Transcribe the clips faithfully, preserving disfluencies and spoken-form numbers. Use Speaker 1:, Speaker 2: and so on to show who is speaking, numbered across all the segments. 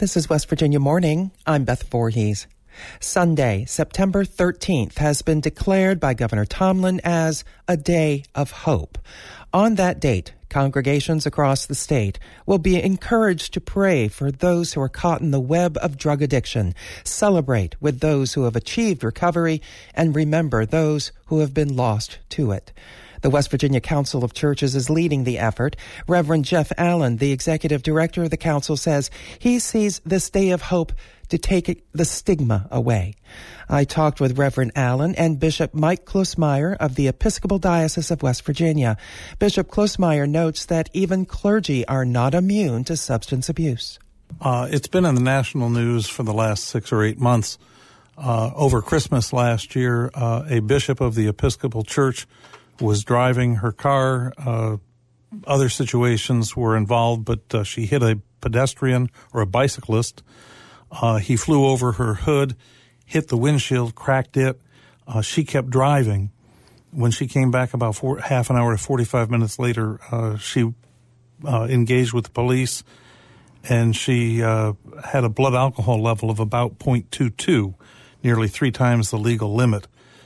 Speaker 1: This is West Virginia Morning. I'm Beth Voorhees. Sunday, September thirteenth, has been declared by Governor Tomlin as a day of hope. On that date, congregations across the state will be encouraged to pray for those who are caught in the web of drug addiction, celebrate with those who have achieved recovery, and remember those who have been lost to it. The West Virginia Council of Churches is leading the effort. Reverend Jeff Allen, the executive director of the council, says he sees this day of hope to take the stigma away. I talked with Reverend Allen and Bishop Mike Kloosmeyer of the Episcopal Diocese of West Virginia. Bishop Kloosmeyer notes that even clergy are not immune to substance abuse.
Speaker 2: Uh, it's been in the national news for the last six or eight months. Uh, over Christmas last year, uh, a bishop of the Episcopal Church was driving her car. Uh, other situations were involved, but uh, she hit a pedestrian or a bicyclist. Uh, he flew over her hood, hit the windshield, cracked it. Uh, she kept driving. When she came back about four, half an hour to forty-five minutes later, uh, she uh, engaged with the police, and she uh, had a blood alcohol level of about zero point two two, nearly three times the legal limit.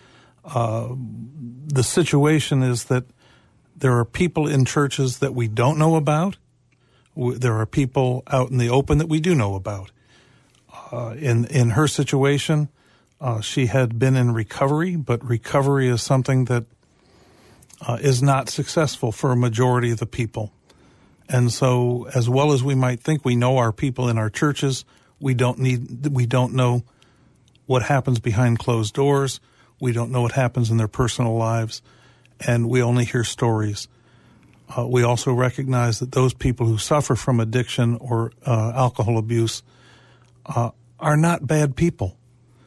Speaker 2: Uh, the situation is that there are people in churches that we don't know about. There are people out in the open that we do know about. Uh, in, in her situation, uh, she had been in recovery, but recovery is something that uh, is not successful for a majority of the people. And so, as well as we might think we know our people in our churches, we don't need, we don't know what happens behind closed doors. We don't know what happens in their personal lives, and we only hear stories. Uh, we also recognize that those people who suffer from addiction or uh, alcohol abuse uh, are not bad people.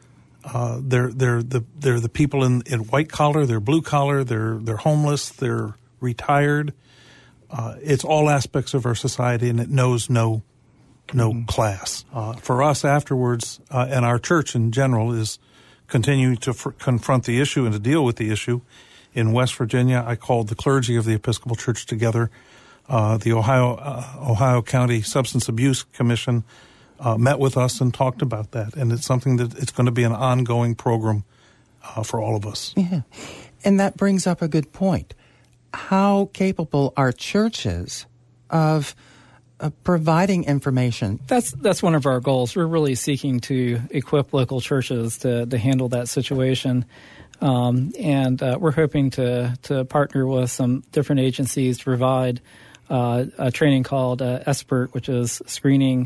Speaker 2: Uh, they're they're the they're the people in, in white collar, they're blue collar, they're they're homeless, they're retired. Uh, it's all aspects of our society, and it knows no no mm-hmm. class. Uh, for us, afterwards, uh, and our church in general is continuing to f- confront the issue and to deal with the issue. In West Virginia, I called the clergy of the Episcopal Church together. Uh, the Ohio uh, Ohio County Substance Abuse Commission uh, met with us and talked about that. And it's something that it's going to be an ongoing program uh, for all of us.
Speaker 1: Yeah. And that brings up a good point. How capable are churches of Uh, providing information?
Speaker 3: That's that's one of our goals. We're really seeking to equip local churches to, to handle that situation. Um, and uh, we're hoping to, to partner with some different agencies to provide uh, a training called uh, ESPERT, which is screening,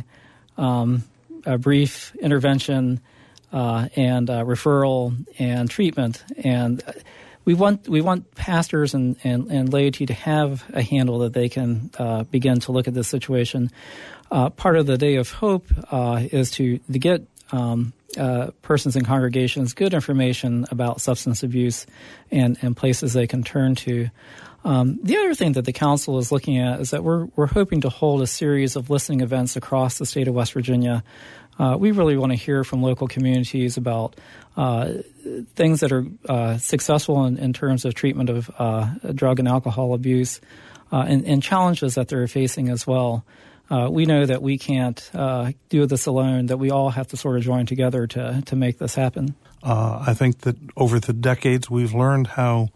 Speaker 3: um, a brief intervention, uh, and uh, referral and treatment. And We want we want pastors and, and, and laity to have a handle that they can uh, begin to look at this situation. Uh, part of the Day of Hope uh, is to, to get um, uh, persons in congregations good information about substance abuse and, and places they can turn to. Um, the other thing that the council is looking at is that we're we're hoping to hold a series of listening events across the state of West Virginia. Uh, we really want to hear from local communities about uh, things that are uh, successful in, in terms of treatment of uh, drug and alcohol abuse uh, and, and challenges that they're facing as well. Uh, we know that we can't uh, do this alone, that we all have to sort of join together to, to make this happen.
Speaker 2: Uh, I think that over the decades we've learned how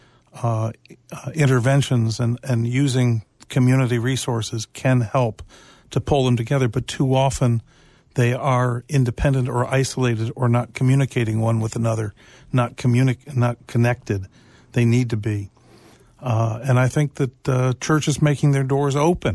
Speaker 2: uh, uh, interventions and, and using community resources can help to pull them together, but too often they are independent or isolated or not communicating one with another, not communi- not connected. They need to be. Uh, and I think that uh, churches making their doors open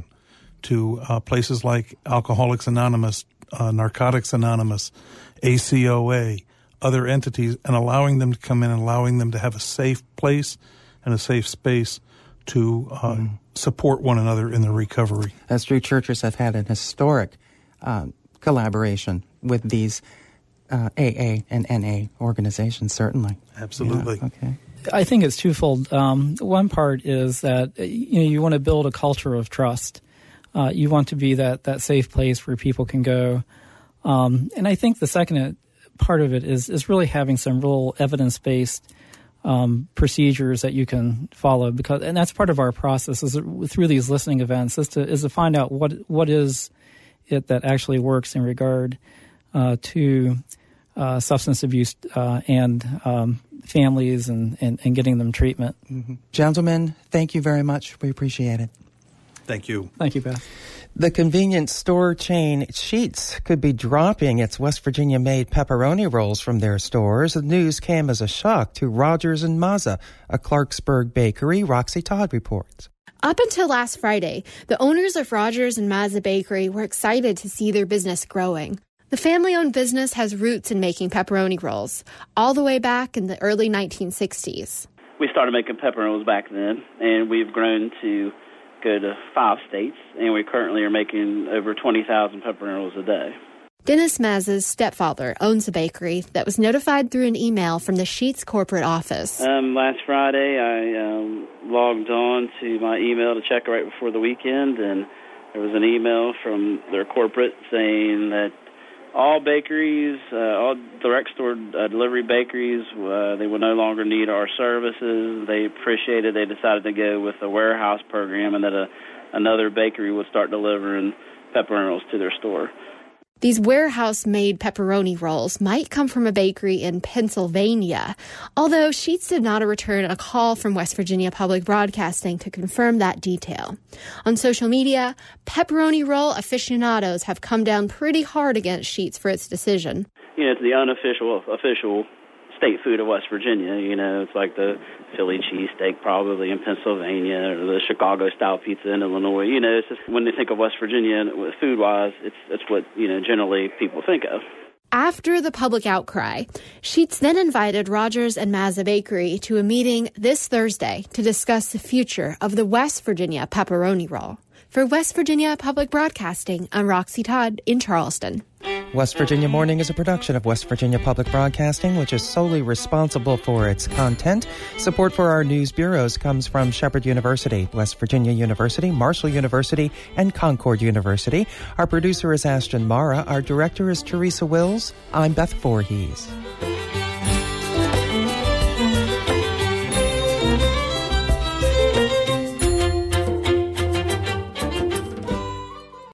Speaker 2: to uh, places like Alcoholics Anonymous, uh, Narcotics Anonymous, A C O A, other entities, and allowing them to come in and allowing them to have a safe place and a safe space to uh, mm. support one another in their recovery.
Speaker 1: That's true. Churches have had an historic um, collaboration with these uh, A A and N A organizations, certainly.
Speaker 2: Absolutely.
Speaker 1: Yeah, okay.
Speaker 3: I think it's twofold. Um, one part is that you know you want to build a culture of trust. Uh, you want to be that, that safe place where people can go. Um, and I think the second part of it is is really having some real evidence-based um, procedures that you can follow, because and that's part of our process is through these listening events is to is to find out what what is it that actually works in regard uh, to uh, substance abuse uh, and um, families and, and, and getting them treatment.
Speaker 1: Mm-hmm. Gentlemen, thank you very much. We appreciate it.
Speaker 2: Thank you.
Speaker 3: Thank you, Beth.
Speaker 1: The convenience store chain Sheetz could be dropping its West Virginia-made pepperoni rolls from their stores. The news came as a shock to Rogers and Mazza, a Clarksburg bakery. Roxy Todd reports.
Speaker 4: Up until last Friday, the owners of Rogers and Mazza Bakery were excited to see their business growing. The family-owned business has roots in making pepperoni rolls, all the way back in the early nineteen sixties.
Speaker 5: We started making pepperoni rolls back then, and we've grown to go to five states, and we currently are making over twenty thousand pepperoni rolls a day.
Speaker 4: Dennis Mazza's stepfather owns a bakery that was notified through an email from the Sheetz corporate office.
Speaker 5: Um, last Friday, I um, logged on to my email to check right before the weekend, and there was an email from their corporate saying that all bakeries, uh, all direct store uh, delivery bakeries, uh, they will no longer need our services. They appreciated they decided to go with a warehouse program, and that a, another bakery would start delivering pepperoni rolls to their store.
Speaker 4: These warehouse-made pepperoni rolls might come from a bakery in Pennsylvania, although Sheetz did not return a call from West Virginia Public Broadcasting to confirm that detail. On social media, pepperoni roll aficionados have come down pretty hard against Sheetz for its decision.
Speaker 5: You know, it's the unofficial official state food of West Virginia. You know, it's like the Philly cheesesteak probably in Pennsylvania, or the Chicago-style pizza in Illinois. You know, it's just, when they think of West Virginia food-wise, it's it's what, you know, generally people think of.
Speaker 4: After the public outcry, Sheetz then invited Rogers and Mazza Bakery to a meeting this Thursday to discuss the future of the West Virginia pepperoni roll. For West Virginia Public Broadcasting, I'm Roxy Todd in Charleston.
Speaker 1: West Virginia Morning is a production of West Virginia Public Broadcasting, which is solely responsible for its content. Support for our news bureaus comes from Shepherd University, West Virginia University, Marshall University, and Concord University. Our producer is Ashton Mara. Our director is Teresa Wills. I'm Beth Voorhees.